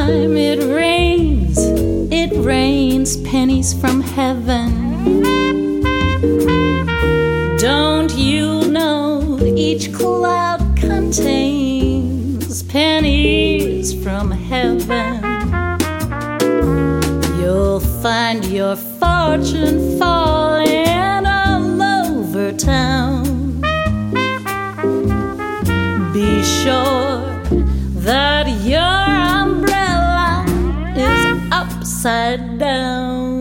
time it rains pennies from heaven. Don't you know each cloud contains pennies from heaven? You'll find your fortune falling all over town. Be sure that your umbrella is upside down.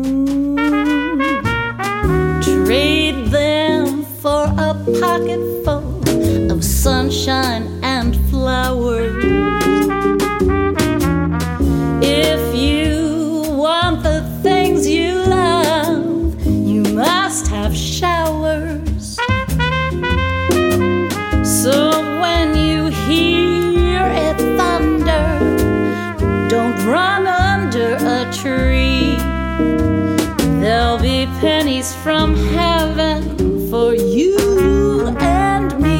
Trade them for a pocket full of sunshine and flowers. If you want the things you love, you must have showers. So when you hear it thunder, don't run under a tree. There'll be pennies from heaven for you and me.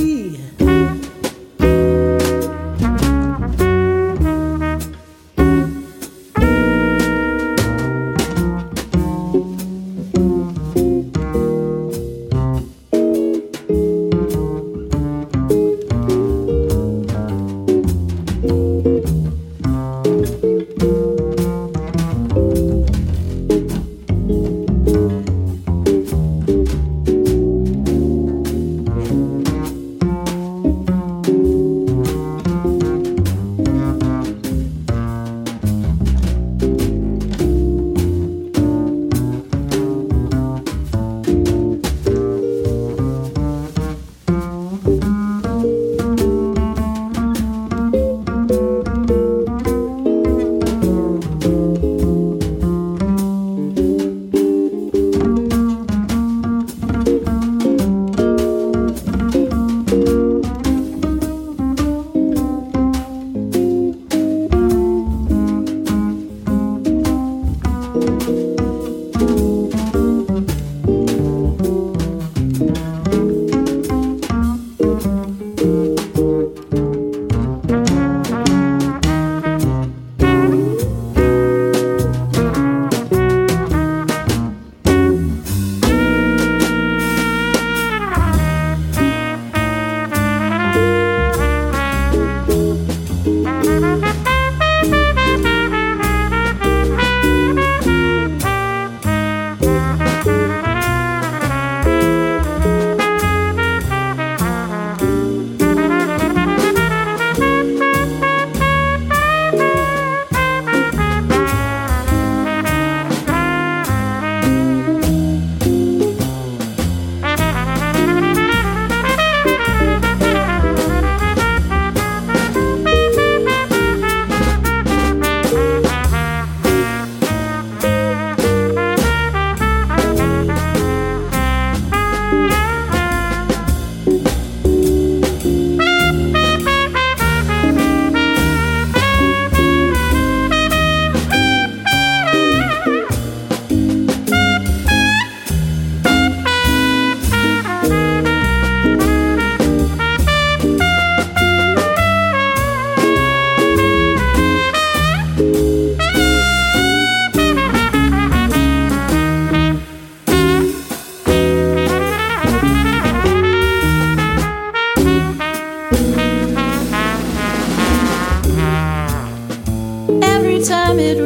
Every time it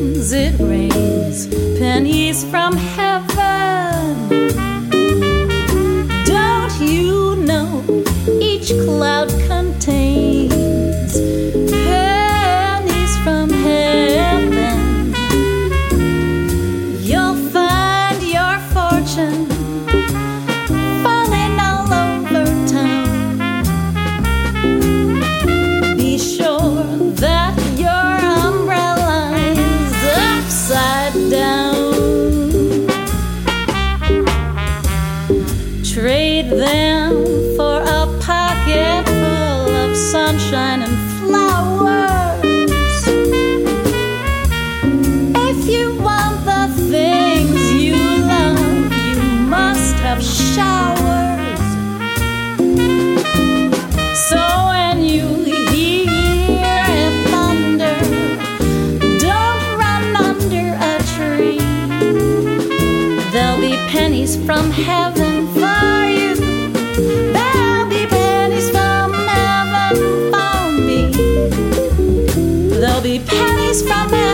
rains pennies from heaven. Don't you know each cloud contains pennies from heaven? You'll find your fortune falling all over town. Be sure that your umbrella is upside down. Trade them for a pocket full of sunshine and flowers. If you want the things you love, you must have showers. So when you hear it thunder, pennies from heaven for you. There'll be pennies from heaven for me. There'll be pennies from heaven.